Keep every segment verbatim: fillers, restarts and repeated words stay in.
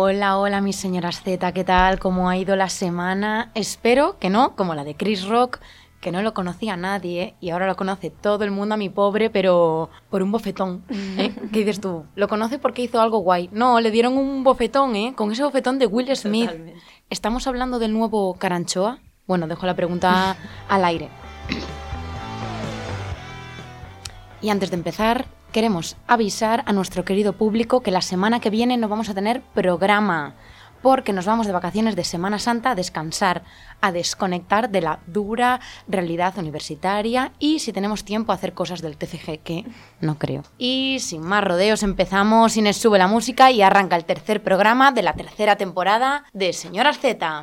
Hola, hola mis señoras Z, ¿qué tal? ¿Cómo ha ido la semana? Espero que no, como la de Chris Rock, que no lo conocía nadie y ahora lo conoce todo el mundo a mi pobre, pero por un bofetón, ¿eh? ¿Qué dices tú? ¿Lo conoce porque hizo algo guay? No, le dieron un bofetón, ¿eh? Con ese bofetón de Will Smith. Totalmente. ¿Estamos hablando del nuevo Caranchoa? Bueno, dejo la pregunta al aire. Y antes de empezar, queremos avisar a nuestro querido público que la semana que viene no vamos a tener programa, porque nos vamos de vacaciones de Semana Santa a descansar, a desconectar de la dura realidad universitaria y, si tenemos tiempo, a hacer cosas del T C G, que no creo. Y sin más rodeos empezamos, Inés sube la música y arranca el tercer programa de la tercera temporada de Señoras Z.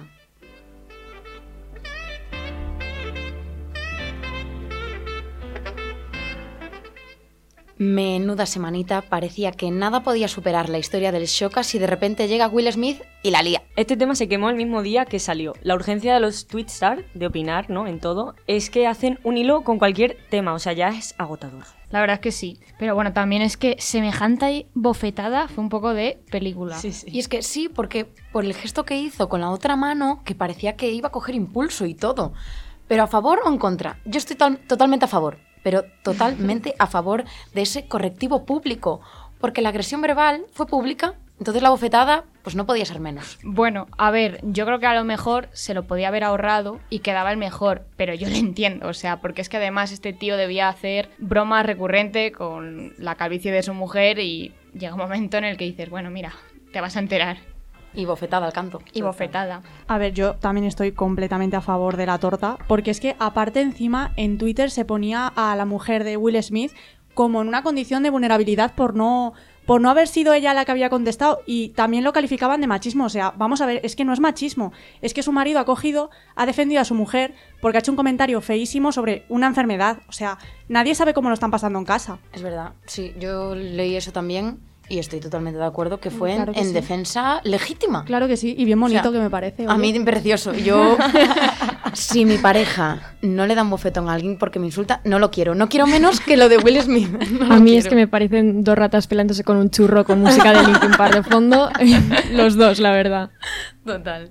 Menuda semanita, parecía que nada podía superar la historia del Showcase y de repente llega Will Smith y la lía. Este tema se quemó el mismo día que salió. La urgencia de los Twitstar de opinar, ¿no?, en todo, es que hacen un hilo con cualquier tema, o sea, ya es agotador. La verdad es que sí, pero bueno, también es que semejante bofetada fue un poco de película. Sí, sí. Y es que sí, porque por el gesto que hizo con la otra mano, que parecía que iba a coger impulso y todo. Pero ¿a favor o en contra? Yo estoy to- totalmente a favor. pero totalmente a favor de ese correctivo público, porque la agresión verbal fue pública, entonces la bofetada pues no podía ser menos. Bueno, a ver, yo creo que a lo mejor se lo podía haber ahorrado y quedaba el mejor, pero yo lo entiendo, o sea, porque es que además este tío debía hacer broma recurrente con la calvicie de su mujer y llega un momento en el que dices, bueno, mira, te vas a enterar. Y bofetada al canto. Y bofetada. A ver, yo también estoy completamente a favor de la torta, porque es que aparte encima en Twitter se ponía a la mujer de Will Smith como en una condición de vulnerabilidad por no, por no haber sido ella la que había contestado, y también lo calificaban de machismo. O sea, vamos a ver, es que no es machismo, es que su marido ha cogido, ha defendido a su mujer porque ha hecho un comentario feísimo sobre una enfermedad. O sea, nadie sabe cómo lo están pasando en casa. Es verdad, sí, yo leí eso también. Y estoy totalmente de acuerdo que fue claro que en, en sí. defensa legítima. Claro que sí, y bien bonito, o sea, que me parece. Oye. A mí precioso. Yo, si mi pareja no le da un bofetón a alguien porque me insulta, no lo quiero. No quiero menos que lo de Will Smith. No a mí quiero. Es que me parecen dos ratas pelándose con un churro con música de Linkin Park de fondo. Los dos, la verdad. Total.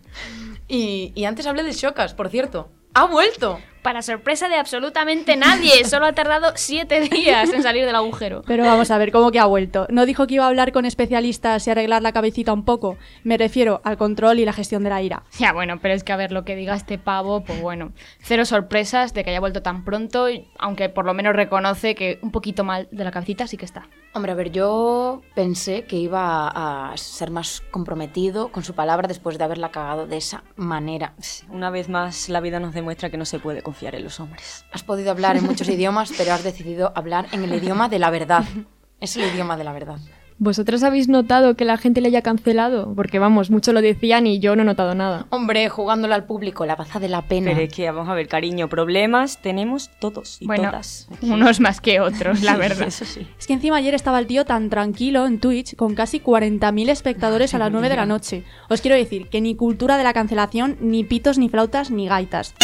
Y, y antes hablé de Showcase, por cierto. ¡Ha vuelto! Para sorpresa de absolutamente nadie. Solo ha tardado siete días en salir del agujero. Pero vamos a ver, ¿cómo que ha vuelto? ¿No dijo que iba a hablar con especialistas y arreglar la cabecita un poco? Me refiero al control y la gestión de la ira. Ya, bueno, pero es que a ver, lo que diga este pavo, pues bueno, cero sorpresas de que haya vuelto tan pronto, aunque por lo menos reconoce que un poquito mal de la cabecita sí que está. Hombre, a ver, yo pensé que iba a ser más comprometido con su palabra después de haberla cagado de esa manera. Una vez más, la vida nos demuestra que no se puede confiar en los hombres. Has podido hablar en muchos idiomas, pero has decidido hablar en el idioma de la verdad. Es el idioma de la verdad. ¿Vosotros habéis notado que la gente le haya cancelado? Porque vamos, mucho lo decían y yo no he notado nada. Hombre, jugándolo al público, la baza de la pena. Pero es que, vamos a ver, cariño, problemas tenemos todos y bueno, todas. Unos más que otros, la verdad. Sí, eso sí. Es que encima ayer estaba el tío tan tranquilo en Twitch con casi cuarenta mil espectadores a las nueve de la noche. Os quiero decir que ni cultura de la cancelación, ni pitos, ni flautas, ni gaitas.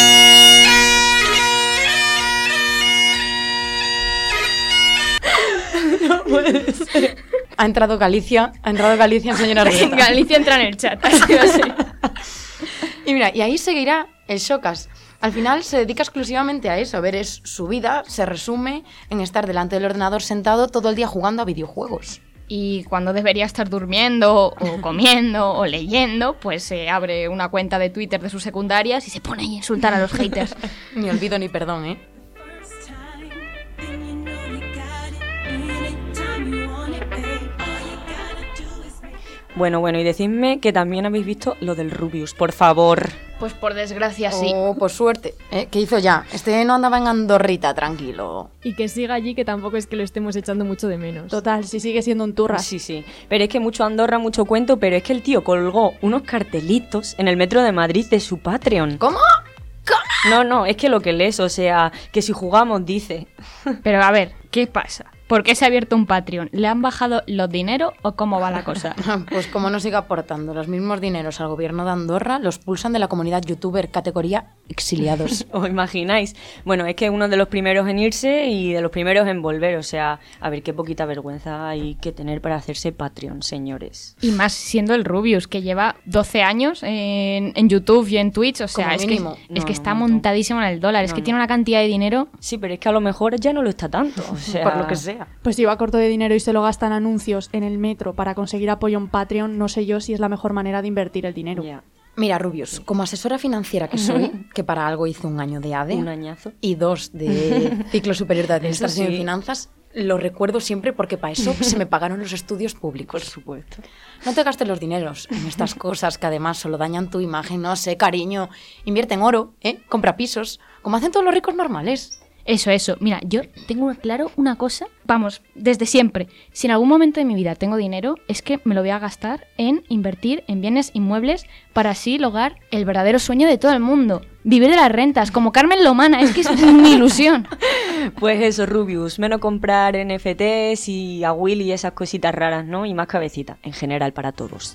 No puede ser. Ha entrado Galicia, ha entrado Galicia en Señora Rita. Galicia entra en el chat, así o así. Y mira, y ahí seguirá el Showcase. Al final se dedica exclusivamente a eso, a ver, es su vida, se resume en estar delante del ordenador sentado todo el día jugando a videojuegos. Y cuando debería estar durmiendo, o comiendo, o leyendo, pues se abre una cuenta de Twitter de sus secundarias y se pone a insultar a los haters. Ni olvido ni perdón, ¿eh? Bueno, bueno, y decidme que también habéis visto lo del Rubius, por favor. Pues por desgracia sí. Oh, por suerte. ¿Eh? ¿Qué hizo ya? Este no andaba en Andorrita, tranquilo. Y que siga allí, que tampoco es que lo estemos echando mucho de menos. Total, si sigue siendo un turra. Sí, sí. Pero es que mucho Andorra, mucho cuento, pero es que el tío colgó unos cartelitos en el metro de Madrid de su Patreon. ¿Cómo? ¿Cómo? No, no, es que lo que lees, o sea, que si jugamos, dice. Pero a ver, ¿qué pasa? ¿Por qué se ha abierto un Patreon? ¿Le han bajado los dineros o cómo va la cosa? Pues como no siga aportando los mismos dineros al gobierno de Andorra, los pulsan de la comunidad youtuber categoría exiliados. ¿Os imagináis? Bueno, es que es uno de los primeros en irse y de los primeros en volver. O sea, a ver qué poquita vergüenza hay que tener para hacerse Patreon, señores. Y más siendo el Rubius, que lleva doce años en, en YouTube y en Twitch. O sea, Como es mínimo. que, es No, que no, está no, montadísimo en el dólar. Es No, que no. tiene una cantidad de dinero. Sí, pero es que a lo mejor ya no lo está tanto. O sea, Por lo que sea. Pues si va corto de dinero y se lo gasta en anuncios en el metro para conseguir apoyo en Patreon, no sé yo si es la mejor manera de invertir el dinero. Ya, Mira, Rubius, como asesora financiera que soy, que para algo hice un año de A D E un añazo. y dos de ciclo superior de Administración sí. y Finanzas, lo recuerdo siempre porque para eso se me pagaron los estudios públicos. Por supuesto. No te gastes los dineros en estas cosas que además solo dañan tu imagen, no sé, cariño. Invierte en oro, ¿eh? Compra pisos, como hacen todos los ricos normales. Eso, eso. Mira, yo tengo claro una cosa. Vamos, desde siempre. Si en algún momento de mi vida tengo dinero, es que me lo voy a gastar en invertir en bienes inmuebles para así lograr el verdadero sueño de todo el mundo. Vivir de las rentas, como Carmen Lomana. Es que es mi ilusión. Pues eso, Rubius, menos comprar N F Ts y a Willy y esas cositas raras, ¿no? Y más cabecita, en general, para todos.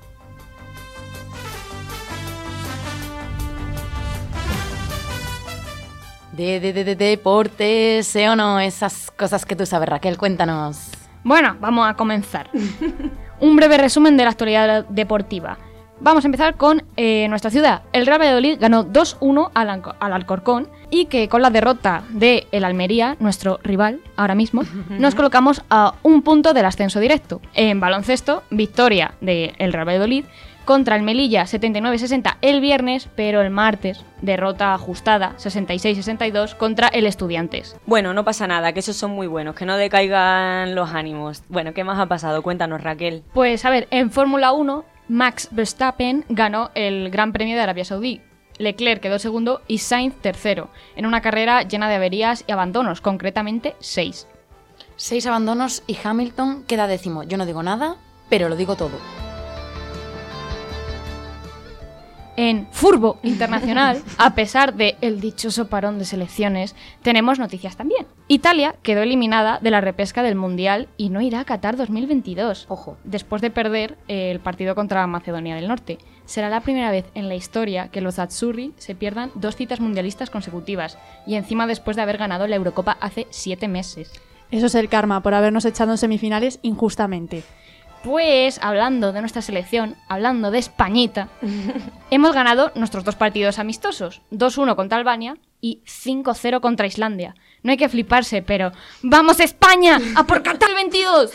De, de, de, de deportes, ¿sí o no? Esas cosas que tú sabes, Raquel, cuéntanos. Bueno, vamos a comenzar. Un breve resumen de la actualidad deportiva. Vamos a empezar con eh, nuestra ciudad. El Real Valladolid ganó dos uno al, Alco- al Alcorcón y que con la derrota de el Almería, nuestro rival ahora mismo, nos colocamos a un punto del ascenso directo. En baloncesto, victoria del Real Valladolid contra el Melilla setenta y nueve sesenta el viernes, pero el martes derrota ajustada sesenta y seis sesenta y dos contra el Estudiantes. Bueno, no pasa nada, que esos son muy buenos, que no decaigan los ánimos. Bueno, ¿qué más ha pasado? Cuéntanos, Raquel. Pues a ver, en Fórmula uno, Max Verstappen ganó el Gran Premio de Arabia Saudí. Leclerc quedó segundo y Sainz tercero, en una carrera llena de averías y abandonos, concretamente seis. Seis abandonos y Hamilton queda décimo. Yo no digo nada, pero lo digo todo. En Furbo Internacional, a pesar de el dichoso parón de selecciones, tenemos noticias también. Italia quedó eliminada de la repesca del Mundial y no irá a Qatar dos mil veintidós. Ojo. Después de perder el partido contra Macedonia del Norte. Será la primera vez en la historia que los azzurri se pierdan dos citas mundialistas consecutivas y encima después de haber ganado la Eurocopa hace siete meses. Eso es el karma por habernos echado en semifinales injustamente. Pues, hablando de nuestra selección, hablando de Españita, hemos ganado nuestros dos partidos amistosos, dos uno contra Albania y cinco cero contra Islandia. No hay que fliparse, pero ¡vamos España! ¡A por Qatar veintidós!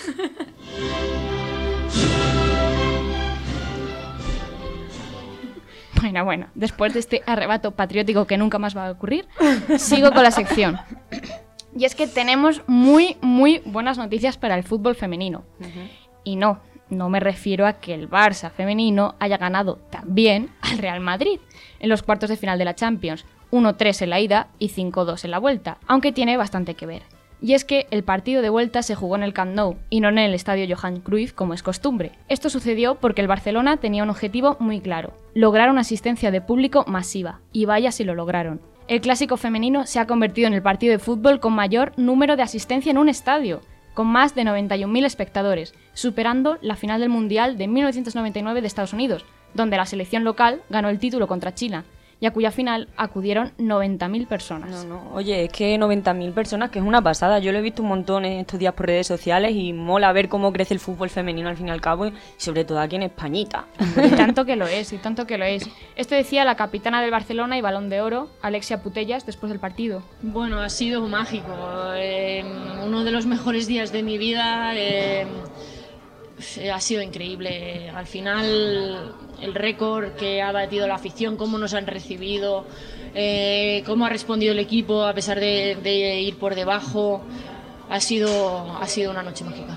Bueno, bueno, después de este arrebato patriótico que nunca más va a ocurrir, sigo con la sección. Y es que tenemos muy, muy buenas noticias para el fútbol femenino. Y no, no me refiero a que el Barça femenino haya ganado también al Real Madrid en los cuartos de final de la Champions, uno tres en la ida y cinco dos en la vuelta, aunque tiene bastante que ver. Y es que el partido de vuelta se jugó en el Camp Nou y no en el estadio Johan Cruyff como es costumbre. Esto sucedió porque el Barcelona tenía un objetivo muy claro, lograr una asistencia de público masiva, y vaya si lo lograron. El clásico femenino se ha convertido en el partido de fútbol con mayor número de asistencia en un estadio, con más de noventa y un mil espectadores, superando la final del Mundial de mil novecientos noventa y nueve de Estados Unidos, donde la selección local ganó el título contra China, y a cuya final acudieron noventa mil personas. No, no. Oye, es que noventa mil personas, que es una pasada. Yo lo he visto un montón en estos días por redes sociales y mola ver cómo crece el fútbol femenino al fin y al cabo, y sobre todo aquí en Españita. Y tanto que lo es, y tanto que lo es. Esto decía la capitana del Barcelona y Balón de Oro, Alexia Putellas, después del partido. Bueno, ha sido mágico. Eh, uno de los mejores días de mi vida. Eh, ha sido increíble. Al final, el récord que ha batido la afición, cómo nos han recibido, eh, cómo ha respondido el equipo a pesar de, de ir por debajo, ha sido, ha sido una noche mágica.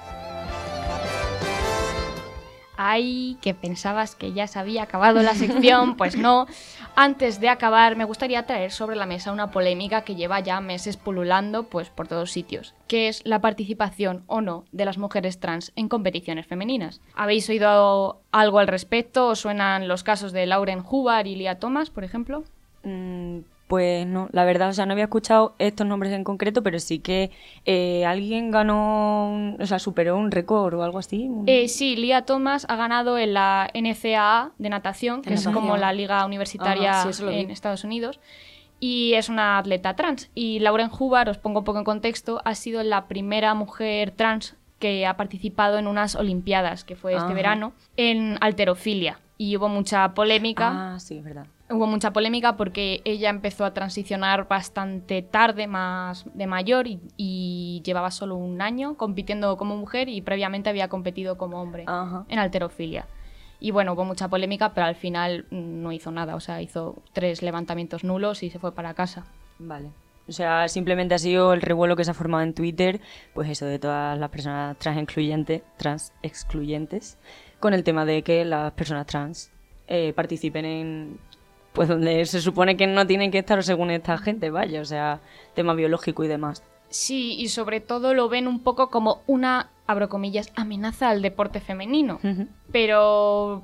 Ay, que pensabas que ya se había acabado la sección, pues no. Antes de acabar, me gustaría traer sobre la mesa una polémica que lleva ya meses pululando pues, por todos sitios, que es la participación o no de las mujeres trans en competiciones femeninas. ¿Habéis oído algo al respecto? ¿Os suenan los casos de Lauren Hubbard y Lia Thomas, por ejemplo? Mm, Pues no, la verdad, o sea, no había escuchado estos nombres en concreto, pero sí que eh, alguien ganó, un- o sea, superó un récord o algo así. un- Eh, sí, Lia Thomas ha ganado en la N C A A de natación, que En es natación. como la liga universitaria Ajá, sí, eso lo vi. en Estados Unidos, y es una atleta trans. Y Lauren Hubbard, os pongo un poco en contexto, ha sido la primera mujer trans que ha participado en unas Olimpiadas, que fue este Ajá. verano, en halterofilia. Y hubo mucha polémica. Ah, sí, es verdad. Hubo mucha polémica porque ella empezó a transicionar bastante tarde, más de mayor, y, y llevaba solo un año compitiendo como mujer y previamente había competido como hombre Ajá. en halterofilia. Y bueno, hubo mucha polémica, pero al final mm, no hizo nada. O sea, hizo tres levantamientos nulos y se fue para casa. Vale. O sea, simplemente ha sido el revuelo que se ha formado en Twitter, pues eso, de todas las personas trans excluyentes, trans excluyentes, con el tema de que las personas trans eh, participen en, pues donde se supone que no tienen que estar según esta gente, vaya, o sea, tema biológico y demás. Sí, y sobre todo lo ven un poco como una, abro comillas, amenaza al deporte femenino. Ujú. Pero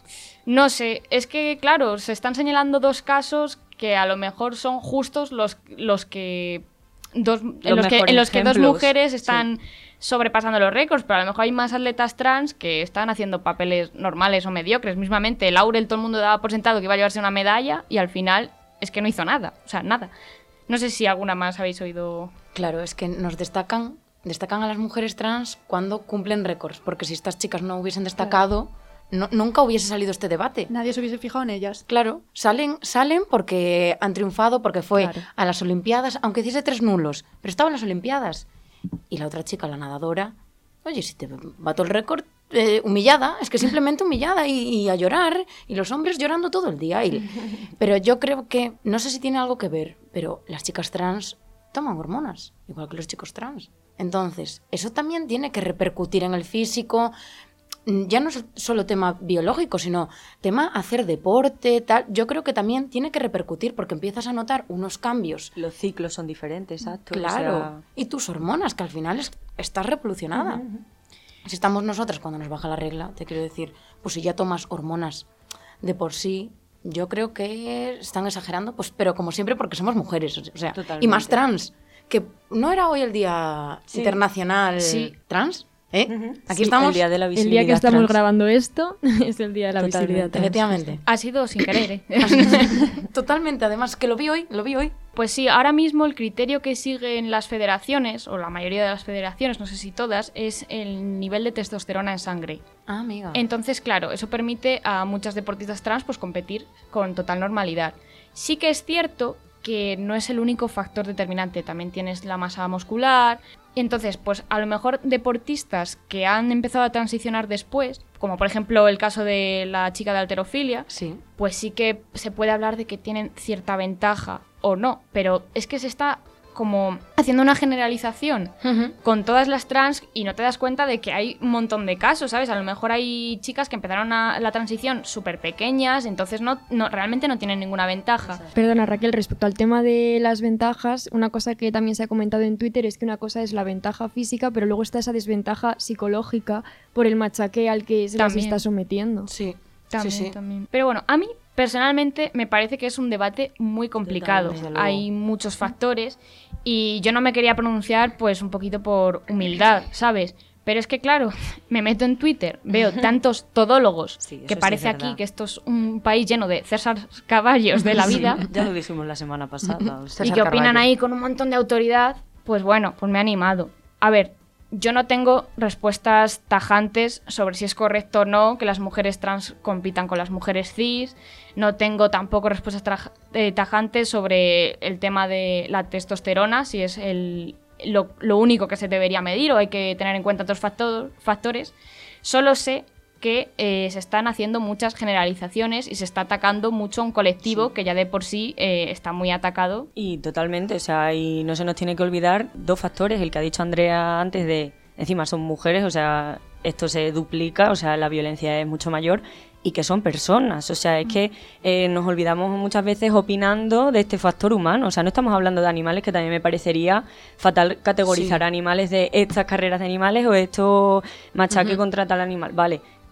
no sé, es que claro, se están señalando dos casos que a lo mejor son justos los, los que dos, en, Los los que, mejores en los que dos ejemplos, mujeres están sobrepasando los récords, pero a lo mejor hay más atletas trans que están haciendo papeles normales o mediocres. Mismamente, Laurel, todo el mundo daba por sentado que iba a llevarse una medalla y al final es que no hizo nada, o sea, nada. No sé si alguna más habéis oído. Claro, es que nos destacan, destacan a las mujeres trans cuando cumplen récords, porque si estas chicas no hubiesen destacado, no- nunca hubiese salido este debate. Nadie se hubiese fijado en ellas. Claro, salen, salen porque han triunfado, porque fue Claro. a las Olimpiadas, aunque hiciese tres nulos, pero estaba en las Olimpiadas. Y la otra chica, la nadadora, oye, si te bato el récord, eh, humillada, es que simplemente humillada y, y a llorar, y los hombres llorando todo el día. Y- pero yo creo que, no sé si tiene algo que ver, pero las chicas trans toman hormonas, igual que los chicos trans. Entonces, eso también tiene que repercutir en el físico. Mm, Ya no es solo tema biológico, sino tema hacer deporte, tal. Yo creo que también tiene que repercutir porque empiezas a notar unos cambios. Los ciclos son diferentes, exacto. o Claro. sea, Y tus hormonas, que al final es- estás revolucionada. Si estamos nosotras cuando nos baja la regla, te quiero decir, pues si ya tomas hormonas de por sí, yo creo que están exagerando, pues, pero como siempre porque somos mujeres, o sea, y Totalmente. más trans, que no era hoy el día Sí. internacional Sí. trans, ¿eh? Ujú. Aquí Sí, estamos, El día de la El visibilidad día que estamos trans. grabando esto es el día de la Totalmente. visibilidad trans. efectivamente. Ha sido sin querer, ¿eh? Totalmente, además que lo vi hoy, lo vi hoy. Pues sí, ahora mismo el criterio que siguen las federaciones, o la mayoría de las federaciones, no sé si todas, es el nivel de testosterona en sangre. Ah, amiga. Entonces, claro, eso permite a muchas deportistas trans pues competir con total normalidad. Sí que es cierto que no es el único factor determinante, también tienes la masa muscular. Entonces, pues a lo mejor deportistas que han empezado a transicionar después, como por ejemplo el caso de la chica de halterofilia, Sí. pues sí que se puede hablar de que tienen cierta ventaja o no, pero es que se está como haciendo una generalización con todas las trans y no te das cuenta de que hay un montón de casos, ¿sabes? A lo mejor hay chicas que empezaron a- la transición súper pequeñas, entonces no, no, realmente no tienen ninguna ventaja. Perdona Raquel, respecto al tema de las ventajas, una cosa que también se ha comentado en Twitter es que una cosa es la ventaja física, pero luego está esa desventaja psicológica por el machaque al que se las También. está sometiendo. Sí. También, sí, sí. también. Pero bueno, a mí personalmente me parece que es un debate muy complicado. Totalmente, desde luego. Hay muchos factores y yo no me quería pronunciar pues un poquito por humildad, ¿sabes? Pero es que claro, me meto en Twitter, veo tantos todólogos Sí, eso que sí parece es aquí verdad. que esto es un país lleno de César Caballos de la vida Ya lo dijimos la semana pasada. o sea. y César que opinan Carballo. ahí con un montón de autoridad, pues bueno, pues me ha animado. A ver, yo no tengo respuestas tajantes sobre si es correcto o no que las mujeres trans compitan con las mujeres cis. No tengo tampoco respuestas tra- eh, tajantes sobre el tema de la testosterona, si es el, lo, lo único que se debería medir o hay que tener en cuenta otros factor- factores. Solo sé que eh, se están haciendo muchas generalizaciones y se está atacando mucho a un colectivo que ya de por sí eh, está muy atacado. Y totalmente, o sea, y no se nos tiene que olvidar dos factores, el que ha dicho Andrea antes de, encima son mujeres, o sea, esto se duplica, o sea, la violencia es mucho mayor y que son personas, o sea, es que eh, nos olvidamos muchas veces opinando de este factor humano, o sea, no estamos hablando de animales, que también me parecería fatal categorizar Sí. animales de estas carreras de animales o esto machaque Ujú. contra tal animal, vale.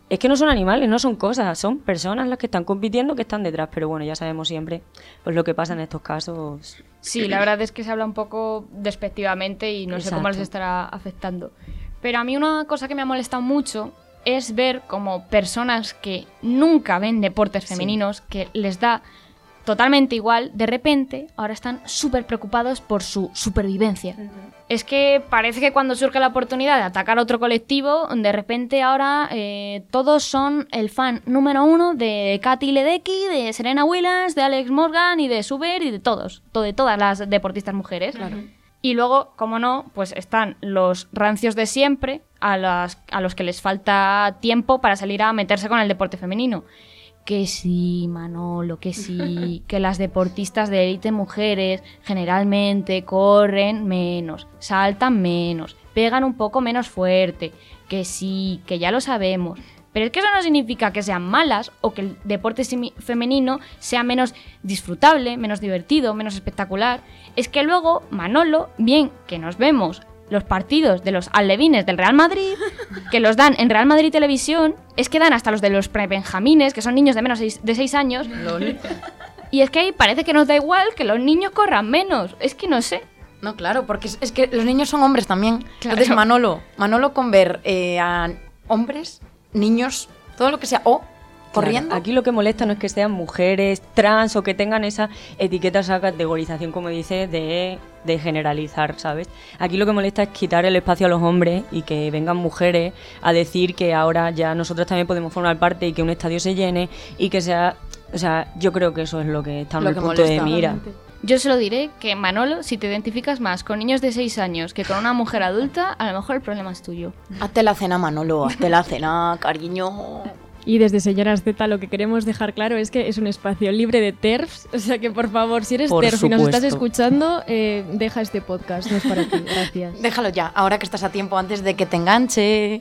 es que no son animales, no son cosas, son personas las que están compitiendo, que están detrás. Pero bueno, ya sabemos siempre pues lo que pasa en estos casos. Sí, la verdad es que se habla un poco despectivamente y no Exacto. sé cómo les estará afectando. Pero a mí una cosa que me ha molestado mucho es ver como personas que nunca ven deportes femeninos, sí. que les da totalmente igual, de repente ahora están súper preocupados por su supervivencia. Uh-huh. Es que parece que cuando surge la oportunidad de atacar a otro colectivo, de repente ahora eh, todos son el fan número uno de Katy Ledecky, de Serena Williams, de Alex Morgan y de Suber y de todos, de todas las deportistas mujeres. Claro. Y luego, como no, pues están los rancios de siempre a, las, a los que les falta tiempo para salir a meterse con el deporte femenino. Que sí, Manolo, que sí, que las deportistas de élite mujeres generalmente corren menos, saltan menos, pegan un poco menos fuerte, que sí, que ya lo sabemos. Pero es que eso no significa que sean malas o que el deporte femenino sea menos disfrutable, menos divertido, menos espectacular. Es que luego, Manolo, bien que nos vemos los partidos de los alevines del Real Madrid, que los dan en Real Madrid Televisión, es que dan hasta los de los prebenjamines, que son niños de menos de seis años. Lol. Y es que ahí parece que nos da igual que los niños corran menos. Es que no sé. No, claro, porque es, es que los niños son hombres también. Claro. Entonces, Manolo, Manolo con ver eh, a hombres, niños, todo lo que sea, o corriendo. Claro, aquí lo que molesta no es que sean mujeres, trans o que tengan esa etiqueta, esa categorización, como dice, de, de generalizar, ¿sabes? Aquí lo que molesta es quitar el espacio a los hombres y que vengan mujeres a decir que ahora ya nosotros también podemos formar parte y que un estadio se llene y que sea... O sea, yo creo que eso es lo que está en el punto de mira. Yo se lo diré que, Manolo, si te identificas más con niños de seis años que con una mujer adulta, a lo mejor el problema es tuyo. Hazte la cena, Manolo, hazte la cena, cariño... Y desde Señoras Z lo que queremos dejar claro es que es un espacio libre de TERFs, o sea que por favor, si eres por TERF supuesto. y nos estás escuchando, eh, deja este podcast, no es para ti, gracias. Déjalo ya, ahora que estás a tiempo antes de que te enganche.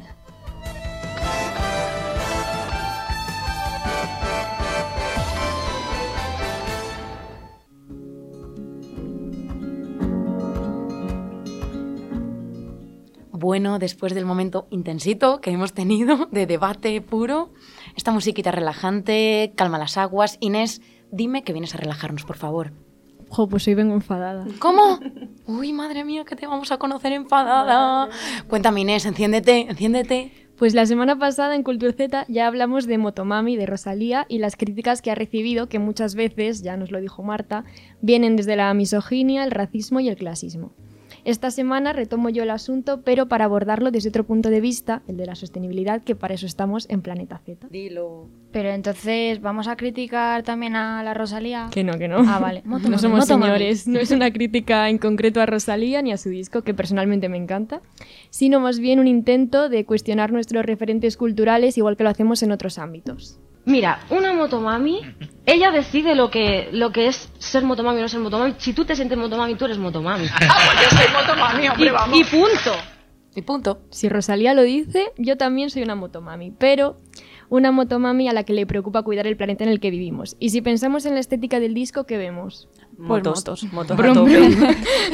Bueno, después del momento intensito que hemos tenido de debate puro, esta musiquita relajante, calma las aguas. Inés, dime que vienes a relajarnos, por favor. Jo, pues hoy vengo enfadada. ¿Cómo? Uy, madre mía, que te vamos a conocer enfadada. Cuéntame, Inés, enciéndete, enciéndete. Pues la semana pasada en Cultura Z ya hablamos de Motomami, de Rosalía, y las críticas que ha recibido, que muchas veces, ya nos lo dijo Marta, vienen desde la misoginia, el racismo y el clasismo. Esta semana retomo yo el asunto, pero para abordarlo desde otro punto de vista, el de la sostenibilidad, que para eso estamos en Planeta Z. Dilo. Pero entonces, ¿vamos a criticar también a la Rosalía? Que no, que no. Ah, vale. Motomami, no somos Motomami. señores. No es una crítica en concreto a Rosalía ni a su disco, que personalmente me encanta, sino más bien un intento de cuestionar nuestros referentes culturales, igual que lo hacemos en otros ámbitos. Mira, una motomami, ella decide lo que, lo que es ser motomami o no ser motomami. Si tú te sientes motomami, tú eres motomami. Ah, pues yo soy motomami, hombre, y, vamos. y punto. Y punto. Si Rosalía lo dice, yo también soy una motomami, pero una motomami a la que le preocupa cuidar el planeta en el que vivimos. Y si pensamos en la estética del disco, ¿qué vemos? Motos, Pues motos. motos Brum, a tope. brum.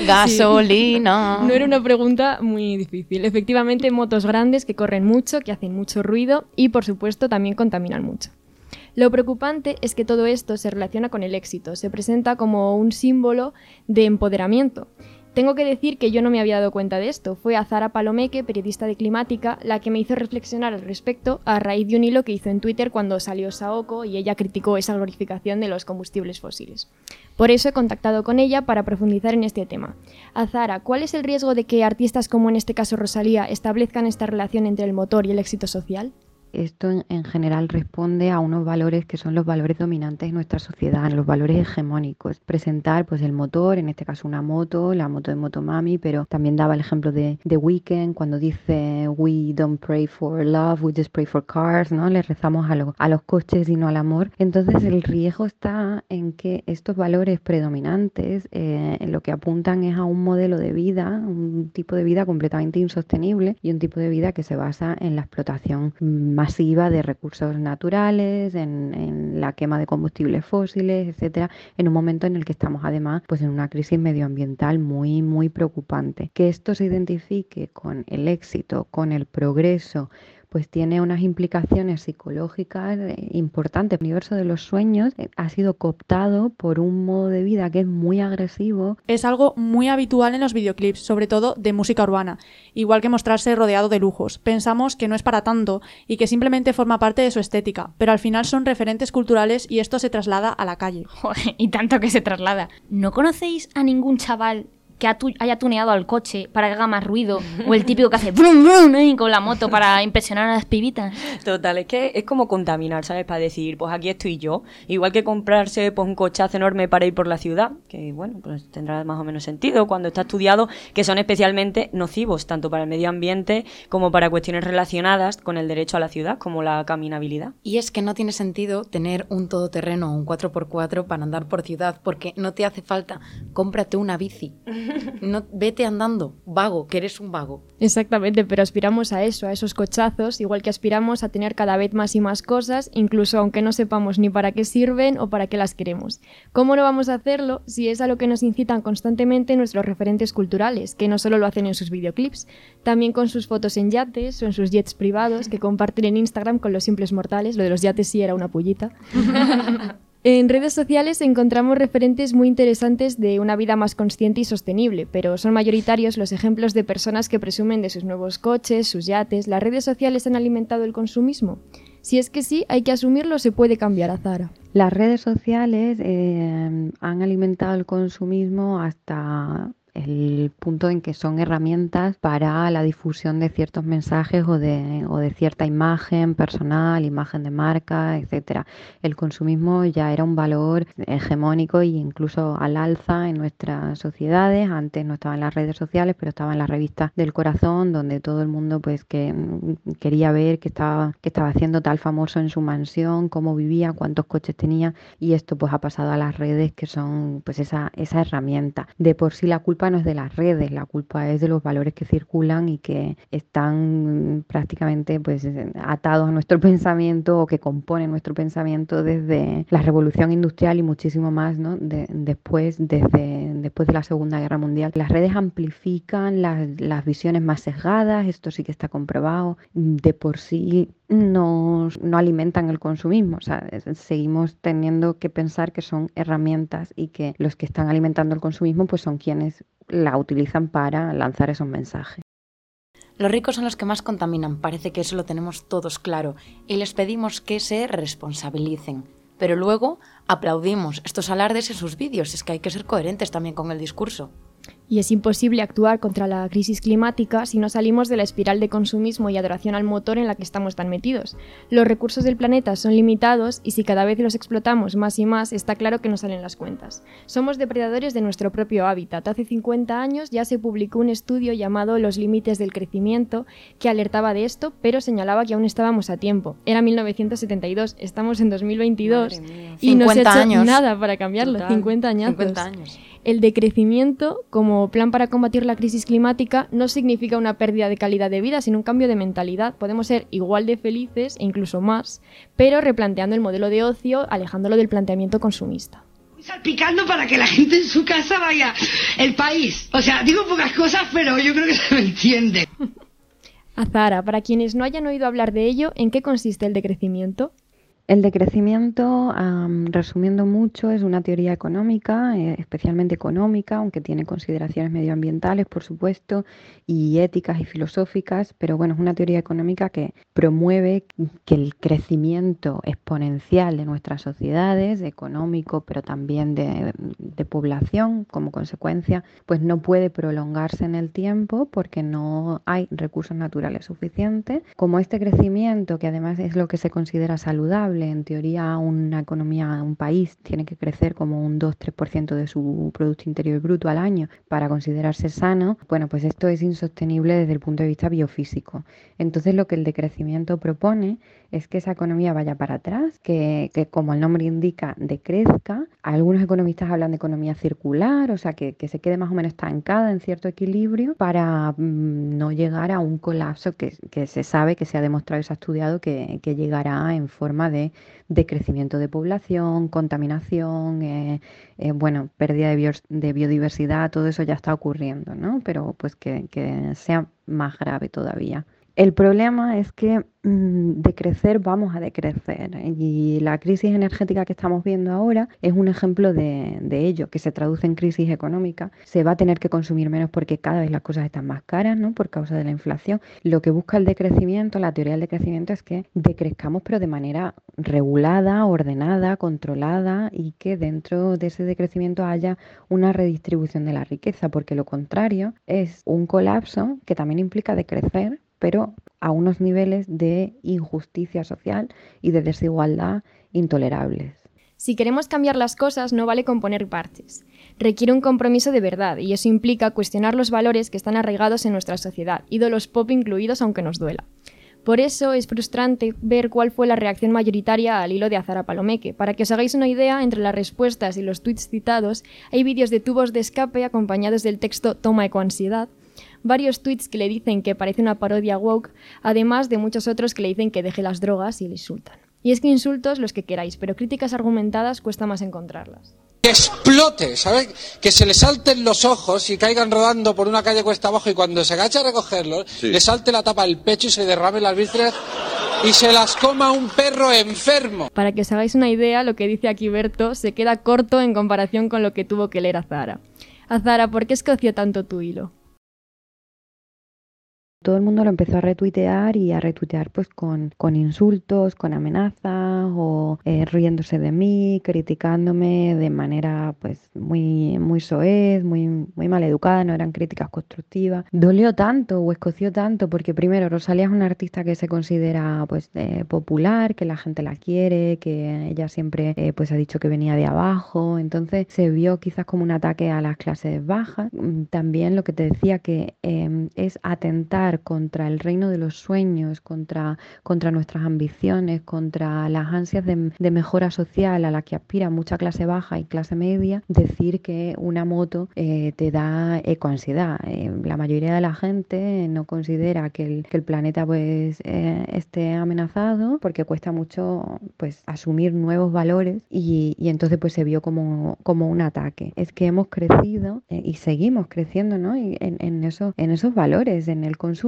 Gasolina. Sí. No era una pregunta muy difícil. Efectivamente, motos grandes que corren mucho, que hacen mucho ruido y, por supuesto, también contaminan mucho. Lo preocupante es que todo esto se relaciona con el éxito, se presenta como un símbolo de empoderamiento. Tengo que decir que yo no me había dado cuenta de esto. Fue Azahara Palomeque, periodista de Climática, la que me hizo reflexionar al respecto a raíz de un hilo que hizo en Twitter cuando salió Saoko y ella criticó esa glorificación de los combustibles fósiles. Por eso he contactado con ella para profundizar en este tema. Azahara, ¿cuál es el riesgo de que artistas como en este caso Rosalía establezcan esta relación entre el motor y el éxito social? Esto en, en general responde a unos valores que son los valores dominantes de nuestra sociedad, los valores hegemónicos. Presentar pues el motor, en este caso una moto, la moto de Motomami, pero también daba el ejemplo de The Weeknd cuando dice "We don't pray for love, we just pray for cars", ¿no? Le rezamos a, lo, a los coches y no al amor. Entonces el riesgo está en que estos valores predominantes eh, lo que apuntan es a un modelo de vida, un tipo de vida completamente insostenible y un tipo de vida que se basa en la explotación masiva de recursos naturales, en, en la quema de combustibles fósiles, etcétera, en un momento en el que estamos además pues en una crisis medioambiental muy muy preocupante. Que esto se identifique con el éxito, con el progreso, pues tiene unas implicaciones psicológicas importantes. El universo de los sueños ha sido cooptado por un modo de vida que es muy agresivo. Es algo muy habitual en los videoclips, sobre todo de música urbana, igual que mostrarse rodeado de lujos. Pensamos que no es para tanto y que simplemente forma parte de su estética, pero al final son referentes culturales y esto se traslada a la calle. Joder, y tanto que se traslada. ¿No conocéis a ningún chaval que haya tuneado al coche para que haga más ruido? O el típico que hace brum brum ¿eh? con la moto para impresionar a las pibitas. Total, es que es como contaminar, ¿sabes? Para decir, pues aquí estoy yo. Igual que comprarse pues un cochazo enorme para ir por la ciudad, que bueno, pues tendrá más o menos sentido cuando está estudiado, que son especialmente nocivos, tanto para el medio ambiente como para cuestiones relacionadas con el derecho a la ciudad, como la caminabilidad. Y es que no tiene sentido tener un todoterreno o un cuatro por cuatro para andar por ciudad, porque no te hace falta. Cómprate una bici. No, vete andando, vago, que eres un vago. Exactamente, pero aspiramos a eso, a esos cochazos, igual que aspiramos a tener cada vez más y más cosas, incluso aunque no sepamos ni para qué sirven o para qué las queremos. ¿Cómo no vamos a hacerlo si es a lo que nos incitan constantemente nuestros referentes culturales, que no solo lo hacen en sus videoclips, también con sus fotos en yates o en sus jets privados que comparten en Instagram con los simples mortales? Lo de los yates sí era una pullita. En redes sociales encontramos referentes muy interesantes de una vida más consciente y sostenible, pero son mayoritarios los ejemplos de personas que presumen de sus nuevos coches, sus yates. ¿Las redes sociales han alimentado el consumismo? Si es que sí, hay que asumirlo, se puede cambiar, Azahara. Las redes sociales eh, han alimentado el consumismo hasta el punto en que son herramientas para la difusión de ciertos mensajes o de, o de cierta imagen personal, imagen de marca, etcétera. El consumismo ya era un valor hegemónico e incluso al alza en nuestras sociedades. Antes no estaba en las redes sociales, pero estaba en las revistas del corazón, donde todo el mundo pues que quería ver qué estaba, qué estaba haciendo tal famoso en su mansión, cómo vivía, cuántos coches tenía, y esto pues ha pasado a las redes, que son pues esa, esa herramienta. De por sí la culpa no es de las redes, la culpa es de los valores que circulan y que están prácticamente pues atados a nuestro pensamiento o que componen nuestro pensamiento desde la revolución industrial y muchísimo más, ¿no? De, después, desde, después de la Segunda Guerra Mundial. Las redes amplifican las, las visiones más sesgadas, esto sí que está comprobado. De por sí no, no alimentan el consumismo, o sea, seguimos teniendo que pensar que son herramientas y que los que están alimentando el consumismo pues son quienes la utilizan para lanzar esos mensajes. Los ricos son los que más contaminan, parece que eso lo tenemos todos claro, y les pedimos que se responsabilicen. Pero luego aplaudimos estos alardes en sus vídeos, es que hay que ser coherentes también con el discurso. Y es imposible actuar contra la crisis climática si no salimos de la espiral de consumismo y adoración al motor en la que estamos tan metidos. Los recursos del planeta son limitados y si cada vez los explotamos más y más, está claro que no salen las cuentas. Somos depredadores de nuestro propio hábitat. Hace cincuenta años ya se publicó un estudio llamado Los límites del crecimiento que alertaba de esto, pero señalaba que aún estábamos a tiempo. Era mil novecientos setenta y dos, estamos en dos mil veintidós y no se ha hecho años. nada para cambiarlo. Total, cincuenta añazos. cincuenta años. El decrecimiento, como plan para combatir la crisis climática, no significa una pérdida de calidad de vida, sino un cambio de mentalidad. Podemos ser igual de felices e incluso más, pero replanteando el modelo de ocio, alejándolo del planteamiento consumista. Salpicando para que la gente en su casa vaya el país. O sea, digo pocas cosas, pero yo creo que se me entiende. Azahara, para quienes no hayan oído hablar de ello, ¿en qué consiste el decrecimiento? El decrecimiento, um, resumiendo mucho, es una teoría económica, eh, especialmente económica, aunque tiene consideraciones medioambientales, por supuesto, y éticas y filosóficas, pero bueno, es una teoría económica que promueve que el crecimiento exponencial de nuestras sociedades, económico, pero también de, de población, como consecuencia, pues no puede prolongarse en el tiempo porque no hay recursos naturales suficientes. Como este crecimiento, que además es lo que se considera saludable, en teoría una economía, un país tiene que crecer como un dos a tres por ciento de su Producto Interior Bruto al año para considerarse sano, bueno, pues esto es insostenible desde el punto de vista biofísico. Entonces lo que el decrecimiento propone es que esa economía vaya para atrás, que, que como el nombre indica, decrezca. Algunos economistas hablan de economía circular, o sea, que, que se quede más o menos estancada en cierto equilibrio para mmm, no llegar a un colapso que, que se sabe, que se ha demostrado y se ha estudiado que, que llegará en forma de decrecimiento de población, contaminación, eh, eh, bueno, pérdida de, bio, de biodiversidad, todo eso ya está ocurriendo, ¿no? Pero pues que, que sea más grave todavía. El problema es que mmm, decrecer vamos a decrecer, y la crisis energética que estamos viendo ahora es un ejemplo de, de ello, que se traduce en crisis económica. Se va a tener que consumir menos porque cada vez las cosas están más caras, ¿no? Por causa de la inflación. Lo que busca el decrecimiento, la teoría del decrecimiento, es que decrezcamos pero de manera regulada, ordenada, controlada, y que dentro de ese decrecimiento haya una redistribución de la riqueza, porque lo contrario es un colapso que también implica decrecer, pero a unos niveles de injusticia social y de desigualdad intolerables. Si queremos cambiar las cosas, no vale con poner parches. Requiere un compromiso de verdad, y eso implica cuestionar los valores que están arraigados en nuestra sociedad, ídolos pop incluidos aunque nos duela. Por eso es frustrante ver cuál fue la reacción mayoritaria al hilo de Azahara Palomeque. Para que os hagáis una idea, entre las respuestas y los tweets citados, hay vídeos de tubos de escape acompañados del texto «Toma ecoansiedad», varios tweets que le dicen que parece una parodia woke, además de muchos otros que le dicen que deje las drogas y le insultan. Y es que insultos los que queráis, pero críticas argumentadas cuesta más encontrarlas. Que explote, ¿sabes? Que se le salten los ojos y caigan rodando por una calle cuesta abajo, y cuando se agacha a recogerlos, sí, le salte la tapa del pecho y se derrame las vísceras y se las coma un perro enfermo. Para que os hagáis una idea, lo que dice aquí Berto se queda corto en comparación con lo que tuvo que leer Azahara. Azahara, ¿por qué escoció tanto tu hilo? Todo el mundo lo empezó a retuitear y a retuitear pues con, con insultos, con amenazas, o eh, riéndose de mí, criticándome de manera pues muy, muy soez, muy, muy maleducada, no eran críticas constructivas. Dolió tanto o escoció tanto porque primero Rosalía es una artista que se considera pues eh, popular, que la gente la quiere, que ella siempre eh, pues ha dicho que venía de abajo, entonces se vio quizás como un ataque a las clases bajas. También lo que te decía, que eh, es atentar contra el reino de los sueños, contra, contra nuestras ambiciones, contra las ansias de, de mejora social a la que aspira mucha clase baja y clase media. Decir que una moto eh, te da ecoansiedad. Eh, la mayoría de la gente no considera que el, que el planeta pues eh, esté amenazado, porque cuesta mucho pues asumir nuevos valores, y, y entonces pues se vio como, como un ataque. Es que hemos crecido eh, y seguimos creciendo, ¿no? Y en, en, eso, en esos valores, en el consumismo,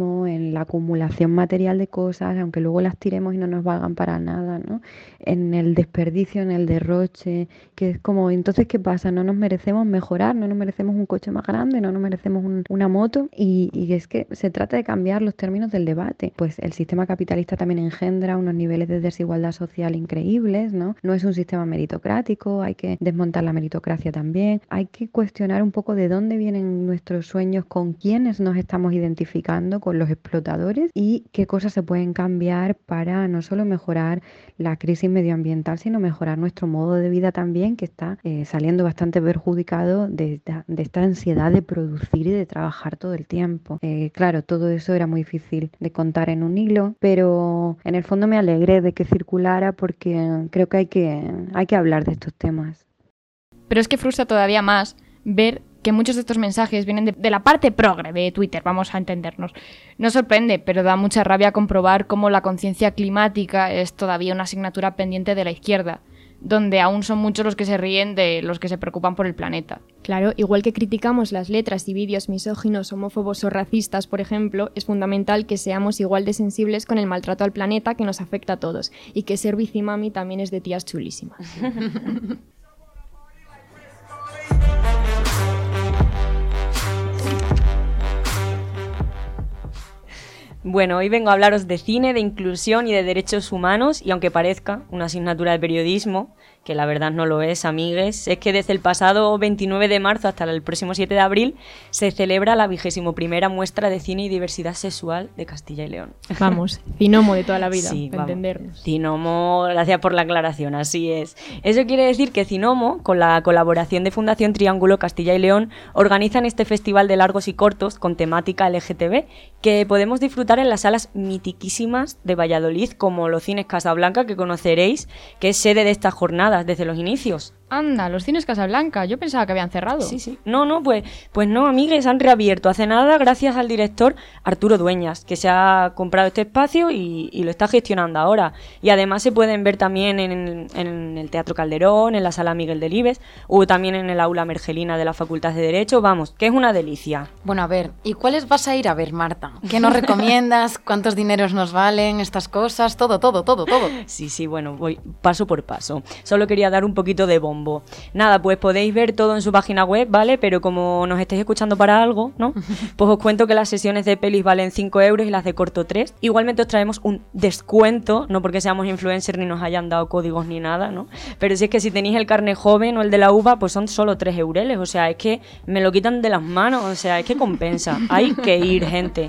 en la acumulación material de cosas, aunque luego las tiremos y no nos valgan para nada, ¿no? En el desperdicio, en el derroche, que es como, entonces, ¿qué pasa? No nos merecemos mejorar, no nos merecemos un coche más grande, no nos merecemos un, una moto, y, y es que se trata de cambiar los términos del debate. Pues el sistema capitalista también engendra unos niveles de desigualdad social increíbles, ¿no? No es un sistema meritocrático, hay que desmontar la meritocracia también, hay que cuestionar un poco de dónde vienen nuestros sueños, con quiénes nos estamos identificando, con los explotadores, y qué cosas se pueden cambiar para no solo mejorar la crisis medioambiental, sino mejorar nuestro modo de vida también, que está eh, saliendo bastante perjudicado de, de esta ansiedad de producir y de trabajar todo el tiempo. Eh, claro, todo eso era muy difícil de contar en un hilo, pero en el fondo me alegré de que circulara, porque creo que hay que, hay que hablar de estos temas. Pero es que frustra todavía más ver que muchos de estos mensajes vienen de, de la parte progre de Twitter, vamos a entendernos. No sorprende, pero da mucha rabia comprobar cómo la conciencia climática es todavía una asignatura pendiente de la izquierda, donde aún son muchos los que se ríen de los que se preocupan por el planeta. Claro, igual que criticamos las letras y vídeos misóginos, homófobos o racistas, por ejemplo, es fundamental que seamos igual de sensibles con el maltrato al planeta, que nos afecta a todos, y que ser bicimami también es de tías chulísimas. Bueno, hoy vengo a hablaros de cine, de inclusión y de derechos humanos, y aunque parezca una asignatura de periodismo, que la verdad no lo es, amigues, es que desde el pasado veintinueve de marzo hasta el próximo siete de abril se celebra la vigésimo primera muestra de cine y diversidad sexual de Castilla y León. Vamos, Cinomo de toda la vida, sí, para vamos. entendernos. Cinomo, gracias por la aclaración, así es. Eso quiere decir que Cinomo, con la colaboración de Fundación Triángulo Castilla y León, organizan este festival de largos y cortos con temática L G T B, que podemos disfrutar en las salas mitiquísimas de Valladolid, como los cines Casablanca, que conoceréis, que es sede de estas jornadas desde los inicios. Anda, los cines Casablanca. Yo pensaba que habían cerrado. Sí, sí. No, no, pues, pues no, amigues, han reabierto hace nada gracias al director Arturo Dueñas, que se ha comprado este espacio y, y lo está gestionando ahora. Y además se pueden ver también en, en el Teatro Calderón, en la Sala Miguel Delibes, o también en el Aula Mergelina de la Facultad de Derecho. Vamos, que es una delicia. Bueno, a ver, ¿y cuáles vas a ir a ver, Marta? ¿Qué nos recomiendas? ¿Cuántos dineros nos valen estas cosas? Todo, todo, todo, todo. Sí, sí, bueno, voy paso por paso. Solo quería dar un poquito de bombo. Nada, pues podéis ver todo en su página web, ¿vale? Pero como nos estáis escuchando para algo, ¿no? Pues os cuento que las sesiones de pelis valen cinco euros y las de corto tres. Igualmente os traemos un descuento, no porque seamos influencers ni nos hayan dado códigos ni nada, ¿no? Pero si es que si tenéis el carnet joven o el de la uva, pues son solo tres eureles. O sea, es que me lo quitan de las manos, o sea, es que compensa. Hay que ir, gente.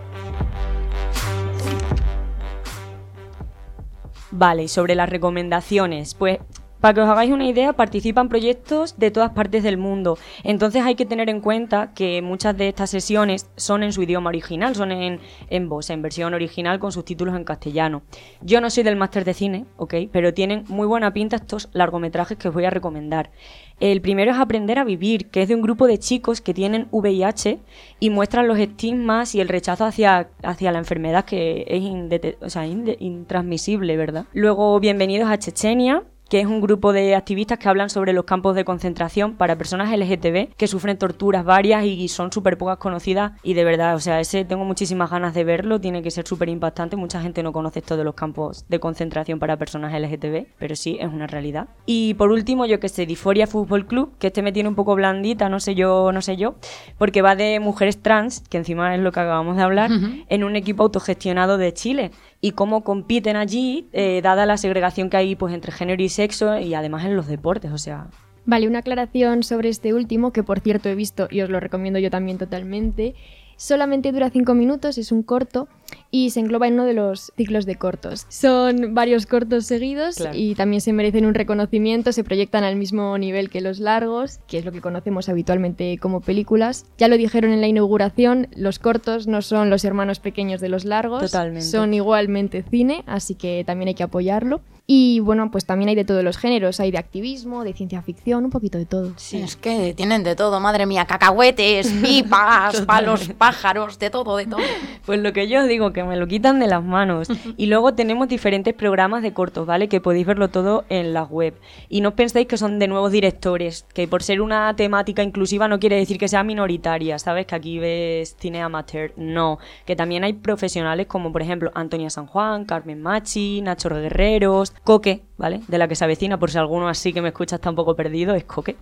Vale, y sobre las recomendaciones, pues para que os hagáis una idea, participan proyectos de todas partes del mundo. Entonces hay que tener en cuenta que muchas de estas sesiones son en su idioma original, son en, en voz, en versión original con subtítulos en castellano. Yo no soy del máster de cine, ¿ok? Pero tienen muy buena pinta estos largometrajes que os voy a recomendar. El primero es Aprender a vivir, que es de un grupo de chicos que tienen V I H y muestran los estigmas y el rechazo hacia, hacia la enfermedad, que es indete- o sea, inde- intransmisible, ¿verdad? Luego, Bienvenidos a Chechenia, que es un grupo de activistas que hablan sobre los campos de concentración para personas L G T B que sufren torturas varias y son súper pocas conocidas, y de verdad, o sea, ese tengo muchísimas ganas de verlo, tiene que ser súper impactante. Mucha gente no conoce esto de los campos de concentración para personas L G T B, pero sí, es una realidad. Y por último, yo que sé, Disforia Fútbol Club, que este me tiene un poco blandita, no sé yo, no sé yo, porque va de mujeres trans, que encima es lo que acabamos de hablar, uh-huh. en un equipo autogestionado de Chile, y cómo compiten allí, eh, dada la segregación que hay pues entre género y sexo, y además en los deportes, o sea... Vale, una aclaración sobre este último, que por cierto he visto y os lo recomiendo yo también totalmente. Solamente dura cinco minutos, es un corto y se engloba en uno de los ciclos de cortos. Son varios cortos seguidos, claro. Y también se merecen un reconocimiento, se proyectan al mismo nivel que los largos, que es lo que conocemos habitualmente como películas. Ya lo dijeron en la inauguración, los cortos no son los hermanos pequeños de los largos, totalmente. Son igualmente cine, así que también hay que apoyarlo. Y bueno, pues también hay de todos los géneros, hay de activismo, de ciencia ficción, un poquito de todo. Sí, es que tienen de todo, madre mía, cacahuetes, pipas, palos, pájaros, de todo, de todo. Pues lo que yo os digo, que me lo quitan de las manos. Y luego tenemos diferentes programas de cortos, ¿vale? Que podéis verlo todo en la web. Y no os penséis que son de nuevos directores, que por ser una temática inclusiva no quiere decir que sea minoritaria, ¿sabes? Que aquí ves cine amateur, no. Que también hay profesionales como, por ejemplo, Antonia San Juan, Carmen Machi, Nacho Guerreros, Coque, ¿vale? De la que se avecina, por si alguno así que me escucha está un poco perdido, es Coque.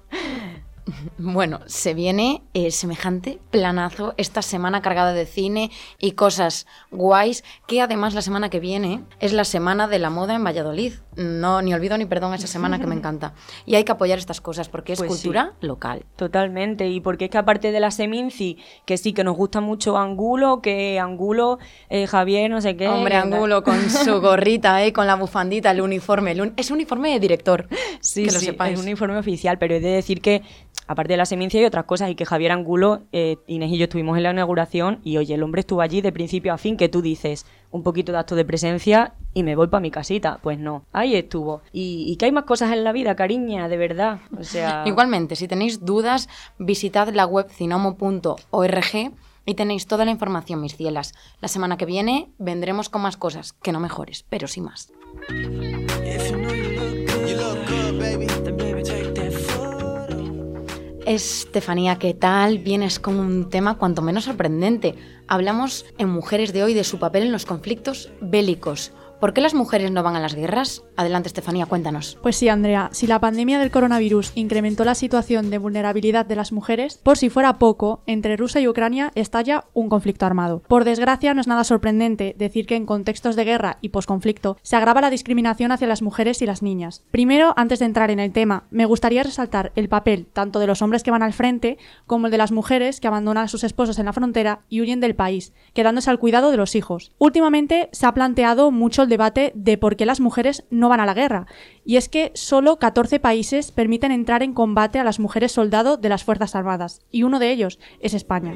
Bueno, se viene eh, semejante planazo esta semana cargada de cine y cosas guays, que además la semana que viene es la Semana de la Moda en Valladolid. No, ni olvido ni perdón esa semana, que me encanta. Y hay que apoyar estas cosas porque es pues cultura sí, local. Totalmente, y porque es que aparte de la Seminci, que sí, que nos gusta mucho Angulo, que Angulo, eh, Javier, no sé qué... Hombre, Angulo con su gorrita, eh, con la bufandita, el uniforme. El un... Es uniforme de director, sí, que sí, lo sepáis. Es un uniforme oficial, pero he de decir que aparte de la Seminci hay otras cosas, y que Javier Angulo, eh, Inés y yo estuvimos en la inauguración y oye, el hombre estuvo allí de principio a fin, que tú dices, un poquito de acto de presencia y me voy para mi casita. Pues no, ahí estuvo. Y, y que hay más cosas en la vida, cariña, de verdad. O sea... Igualmente, si tenéis dudas, visitad la web cinomo punto org y tenéis toda la información, mis cielas. La semana que viene vendremos con más cosas, que no mejores, pero sí más. Estefanía, ¿qué tal? Vienes con un tema cuanto menos sorprendente. Hablamos en Mujeres de hoy de su papel en los conflictos bélicos. ¿Por qué las mujeres no van a las guerras? Adelante, Estefanía, cuéntanos. Pues sí, Andrea, si la pandemia del coronavirus incrementó la situación de vulnerabilidad de las mujeres, por si fuera poco, entre Rusia y Ucrania estalla un conflicto armado. Por desgracia, no es nada sorprendente decir que en contextos de guerra y posconflicto se agrava la discriminación hacia las mujeres y las niñas. Primero, antes de entrar en el tema, me gustaría resaltar el papel tanto de los hombres que van al frente como el de las mujeres que abandonan a sus esposos en la frontera y huyen del país, quedándose al cuidado de los hijos. Últimamente se ha planteado mucho el debate de por qué las mujeres no van a la guerra, y es que solo catorce países permiten entrar en combate a las mujeres soldado de las Fuerzas Armadas, y uno de ellos es España.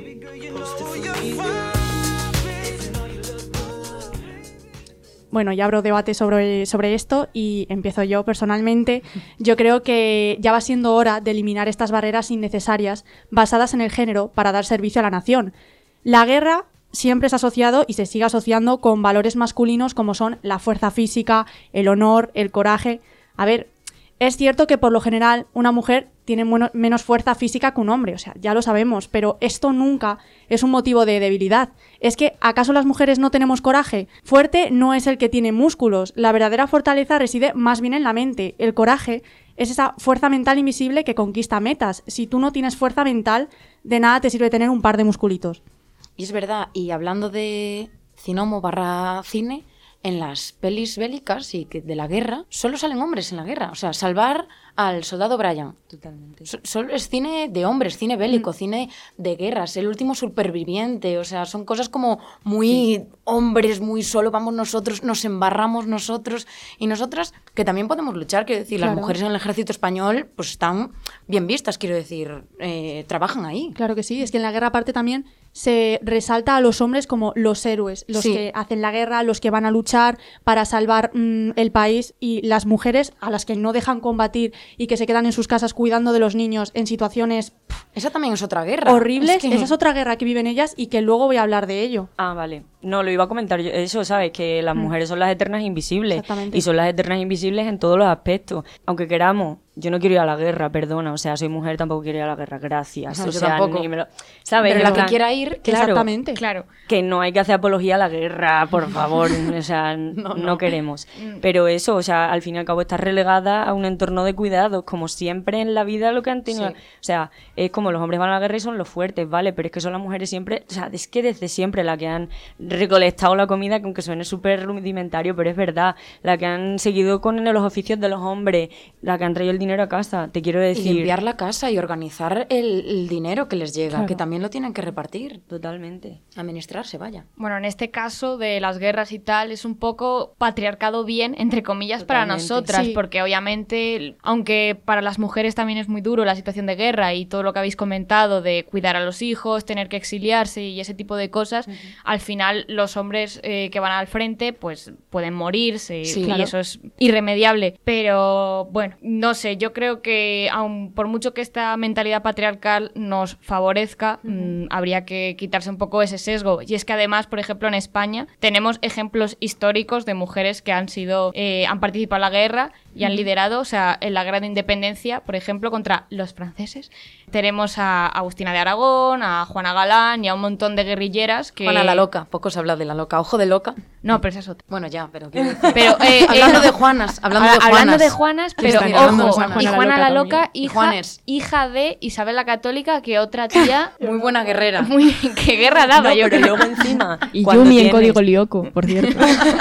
bueno, ya abro debate sobre, sobre esto y empiezo yo personalmente. Yo creo que ya va siendo hora de eliminar estas barreras innecesarias basadas en el género para dar servicio a la nación. La guerra siempre se ha asociado y se sigue asociando con valores masculinos como son la fuerza física, el honor, el coraje. A ver, es cierto que por lo general una mujer tiene menos fuerza física que un hombre, o sea, ya lo sabemos, pero esto nunca es un motivo de debilidad. ¿Es que acaso las mujeres no tenemos coraje? Fuerte no es el que tiene músculos, la verdadera fortaleza reside más bien en la mente. El coraje es esa fuerza mental invisible que conquista metas. Si tú no tienes fuerza mental, de nada te sirve tener un par de musculitos. Y es verdad, y hablando de cinomo barra cine, en las pelis bélicas y de la guerra, solo salen hombres en la guerra. O sea, salvar al soldado Brian. Totalmente. So, solo es cine de hombres, cine bélico, mm. cine de guerras, el último superviviente. O sea, son cosas como muy sí. hombres, muy solo vamos nosotros, nos embarramos nosotros y nosotras, que también podemos luchar. Quiero decir, claro. Las mujeres en el ejército español pues están bien vistas, quiero decir, eh, trabajan ahí. Claro que sí, es que en la guerra aparte también se resalta a los hombres como los héroes, los sí. que hacen la guerra, los que van a luchar para salvar mmm, el país, y las mujeres a las que no dejan combatir y que se quedan en sus casas cuidando de los niños en situaciones pff, esa también es otra guerra horribles, es que... esa es otra guerra que viven ellas y que luego voy a hablar de ello. Ah, vale. No, lo iba a comentar yo, eso, ¿sabes? Que las mm. mujeres son las eternas invisibles. Exactamente. Y son las eternas invisibles en todos los aspectos. Aunque queramos, yo no quiero ir a la guerra, perdona, o sea, soy mujer, tampoco quiero ir a la guerra, gracias. No, o yo sea, tampoco. Ni me lo, ¿sabes? Pero la que quiera ir, claro, exactamente. Claro. Que no hay que hacer apología a la guerra, por favor, o sea, no, no. no queremos. Pero eso, o sea, al fin y al cabo estás relegada a un entorno de cuidados, como siempre en la vida lo que han tenido. Sí. O sea, es como los hombres van a la guerra y son los fuertes, ¿vale? Pero es que son las mujeres siempre, o sea, es que desde siempre la que han recolectado la comida, que aunque suene súper rudimentario, pero es verdad, la que han seguido con los oficios de los hombres, la que han traído el dinero a casa, te quiero decir. Y limpiar la casa y organizar el, el dinero que les llega, claro. Que también lo tienen que repartir. Totalmente. Administrarse, vaya. Bueno, en este caso de las guerras y tal, es un poco patriarcado bien, entre comillas, totalmente. Para nosotras, sí. Porque obviamente, aunque para las mujeres también es muy duro la situación de guerra y todo lo que habéis comentado de cuidar a los hijos, tener que exiliarse y ese tipo de cosas, uh-huh. Al final los hombres eh, que van al frente pues pueden morirse, sí, y claro. Eso es irremediable. Pero bueno, no sé, yo creo que aun por mucho que esta mentalidad patriarcal nos favorezca, uh-huh. mmm, habría que quitarse un poco ese sesgo. Y es que además, por ejemplo, en España tenemos ejemplos históricos de mujeres que han sido eh, han participado en la guerra y han liderado, o sea, en la guerra de independencia, por ejemplo, contra los franceses. Tenemos a Agustina de Aragón, a Juana Galán y a un montón de guerrilleras que... Juana la loca, poco se habla de la loca. Ojo de loca. No, pero esa es otra. Bueno, ya, pero... pero eh, hablando eh, de Juanas, hablando de Juanas. Hablando de Juanas, pero ojo, Juana y Juana la loca, loca hija, hija de Isabel la Católica, que otra tía... Muy buena guerrera. Muy, qué guerra daba, no, yo pero creo. Luego encima... Y Yumi en Código Lyoko, por cierto.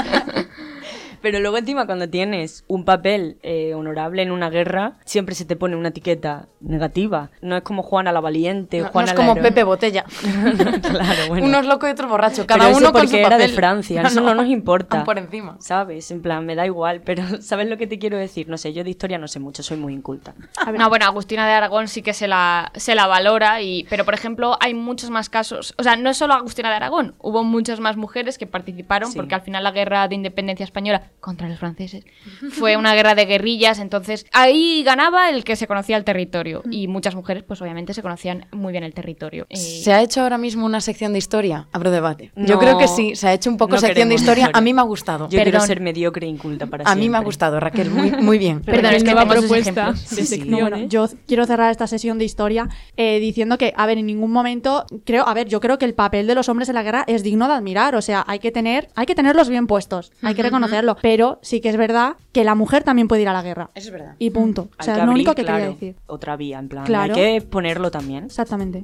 Pero luego encima cuando tienes un papel eh, honorable en una guerra, siempre se te pone una etiqueta negativa. No es como Juana la valiente, no, Juana no es como la Pepe Botella. Claro, bueno. Unos locos y otros borrachos. Cada pero uno eso con porque su era papel. De Francia, eso no, no nos importa. Por encima. ¿Sabes? En plan, me da igual, pero ¿sabes lo que te quiero decir? No sé, yo de historia no sé mucho, soy muy inculta. No, bueno, Agustina de Aragón sí que se la, se la valora, y pero por ejemplo hay muchos más casos, o sea, no es solo Agustina de Aragón, hubo muchas más mujeres que participaron, sí. Porque al final la guerra de independencia española contra los franceses fue una guerra de guerrillas, entonces ahí ganaba el que se conocía el territorio, y muchas mujeres pues obviamente se conocían muy bien el territorio. Eh... ¿Se ha hecho ahora mismo una sección de historia? Abro debate. No, yo creo que sí, se ha hecho un poco no sección de historia, historia, a mí me ha gustado. Yo Perdón. Quiero ser mediocre e inculta para a siempre. A mí me ha gustado, Raquel, muy, muy bien. Perdón, es que nueva tenemos propuesta sí, sí. No, bueno, yo quiero cerrar esta sesión de historia eh, diciendo que, a ver, en ningún momento creo, a ver, yo creo que el papel de los hombres en la guerra es digno de admirar, o sea, hay que tener, hay que tenerlos bien puestos, hay que reconocerlo, pero sí que es verdad que la mujer también puede ir a la guerra. Eso es verdad. Y punto. O sea, es lo abrir, único que claro, quería decir. Otra vía, en plan, claro. Hay que ponerlo también. Exactamente.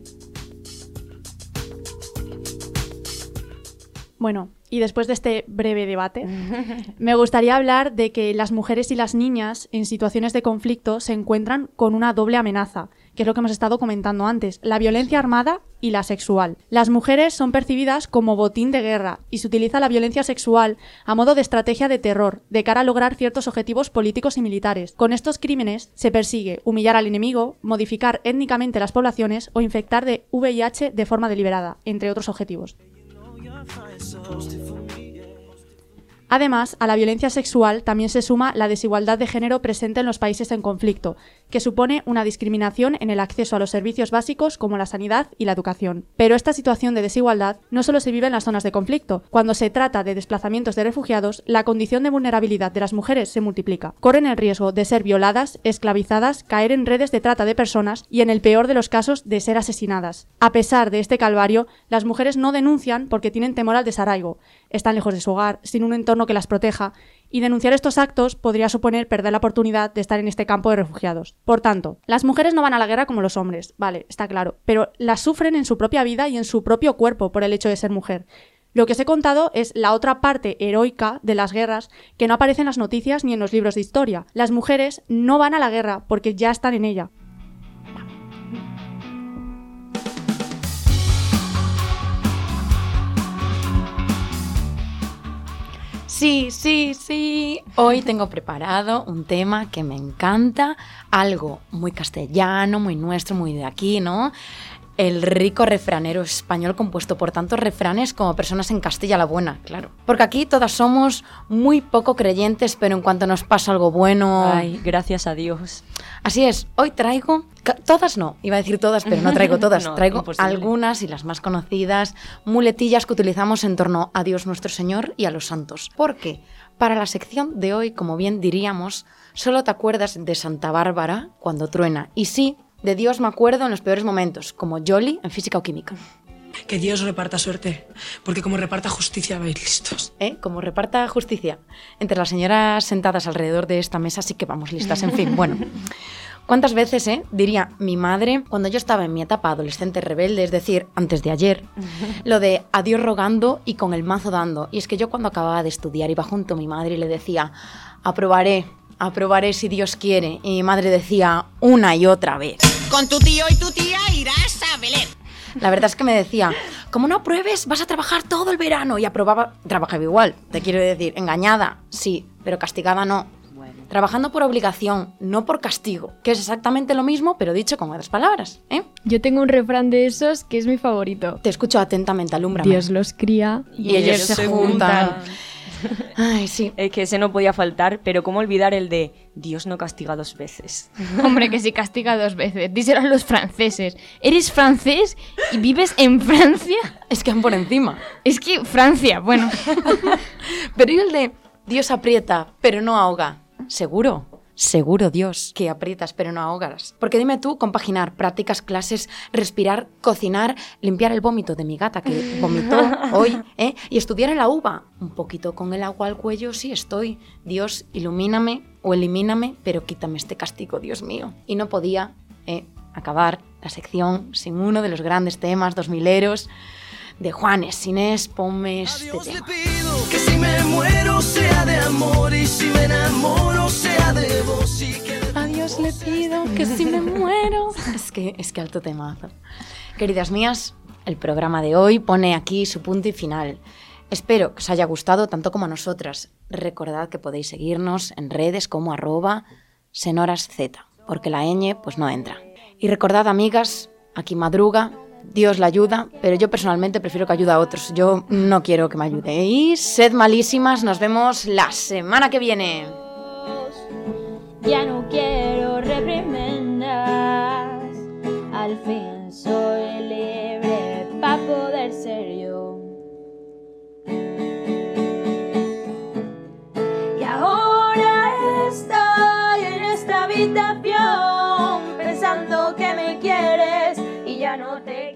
Bueno, y después de este breve debate, me gustaría hablar de que las mujeres y las niñas en situaciones de conflicto se encuentran con una doble amenaza, que es lo que hemos estado comentando antes, la violencia armada y la sexual. Las mujeres son percibidas como botín de guerra y se utiliza la violencia sexual a modo de estrategia de terror, de cara a lograr ciertos objetivos políticos y militares. Con estos crímenes se persigue humillar al enemigo, modificar étnicamente las poblaciones o infectar de V I H de forma deliberada, entre otros objetivos. Además, a la violencia sexual también se suma la desigualdad de género presente en los países en conflicto, que supone una discriminación en el acceso a los servicios básicos como la sanidad y la educación. Pero esta situación de desigualdad no solo se vive en las zonas de conflicto. Cuando se trata de desplazamientos de refugiados, la condición de vulnerabilidad de las mujeres se multiplica. Corren el riesgo de ser violadas, esclavizadas, caer en redes de trata de personas y, en el peor de los casos, de ser asesinadas. A pesar de este calvario, las mujeres no denuncian porque tienen temor al desarraigo. Están lejos de su hogar, sin un entorno que las proteja, y denunciar estos actos podría suponer perder la oportunidad de estar en este campo de refugiados. Por tanto, las mujeres no van a la guerra como los hombres, vale, está claro, pero las sufren en su propia vida y en su propio cuerpo por el hecho de ser mujer. Lo que os he contado es la otra parte heroica de las guerras que no aparece en las noticias ni en los libros de historia. Las mujeres no van a la guerra porque ya están en ella. Sí, sí, sí. Hoy tengo preparado un tema que me encanta, algo muy castellano, muy nuestro, muy de aquí, ¿no? El rico refranero español compuesto por tantos refranes como personas en Castilla la Buena, claro. Porque aquí todas somos muy poco creyentes, pero en cuanto nos pasa algo bueno... Ay, gracias a Dios. Así es, hoy traigo... Todas no, iba a decir todas, pero no traigo todas. No, traigo imposible. Algunas y las más conocidas, muletillas que utilizamos en torno a Dios nuestro Señor y a los santos. Porque para la sección de hoy, como bien diríamos, solo te acuerdas de Santa Bárbara cuando truena. Y sí, de Dios me acuerdo en los peores momentos, como Jolly en física o química. Que Dios reparta suerte, porque como reparta justicia vais listos. ¿Eh? Como reparta justicia. Entre las señoras sentadas alrededor de esta mesa sí que vamos listas, en fin, bueno. ¿Cuántas veces, eh? Diría mi madre, cuando yo estaba en mi etapa adolescente rebelde, es decir, antes de ayer, lo de a Dios rogando y con el mazo dando. Y es que yo cuando acababa de estudiar iba junto a mi madre y le decía, aprobaré, aprobaré si Dios quiere. Y mi madre decía una y otra vez, con tu tío y tu tía irás a Belén. La verdad es que me decía, como no apruebes, vas a trabajar todo el verano. Y aprobaba, trabajaba igual, te quiero decir, engañada, sí, pero castigada no. Trabajando por obligación, no por castigo, que es exactamente lo mismo, pero dicho con otras palabras, ¿eh? Yo tengo un refrán de esos que es mi favorito. Te escucho atentamente, alúmbrame. Dios los cría y, y ellos, ellos se juntan. juntan. Ay, sí. Es que ese no podía faltar, pero ¿cómo olvidar el de Dios no castiga dos veces? Hombre, que sí castiga dos veces. Díselo a los franceses. ¿Eres francés y vives en Francia? Es que van por encima. Es que Francia, bueno. Pero ¿y el de Dios aprieta, pero no ahoga? ¿Seguro? Seguro, Dios, que aprietas pero no ahogas. Porque dime tú, compaginar prácticas, clases, respirar, cocinar, limpiar el vómito de mi gata que vomitó hoy, ¿eh? Y estudiar en la uva. Un poquito con el agua al cuello, sí estoy. Dios, ilumíname o elimíname, pero quítame este castigo, Dios mío. Y no podía eh, acabar la sección sin uno de los grandes temas dos mileros de Juanes. Inés, ponme este tema. Le pido que si me muero sea de amor y si me enamoro sea de vos y que de a Dios le pido que si me muero. Es que, es que alto temazo. Queridas mías, el programa de hoy pone aquí su punto y final. Espero que os haya gustado tanto como a nosotras. Recordad que podéis seguirnos en redes como arroba senhorasz, porque la ñ pues no entra. Y recordad, amigas, aquí madruga, Dios la ayuda, pero yo personalmente prefiero que ayude a otros. Yo no quiero que me ayude. Y sed malísimas, nos vemos la semana que viene. Ya no quiero reprimendas, al fin soy libre para poder ser yo. Y ahora estoy en esta habitación pensando que me quieres y ya no te